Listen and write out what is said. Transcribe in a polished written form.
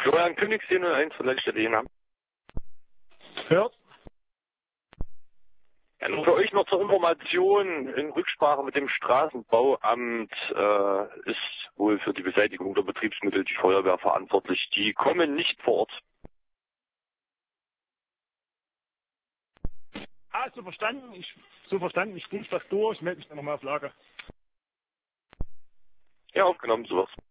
Florian König, 101 von Leitstelle Jena. Hört? Ja, nur für euch noch zur Information, in Rücksprache mit dem Straßenbauamt ist wohl für die Beseitigung der Betriebsmittel die Feuerwehr verantwortlich. Die kommen nicht vor Ort. Ah, so verstanden. Ich rufe das durch, melde mich dann nochmal auf Lager. Ja, aufgenommen, sowas.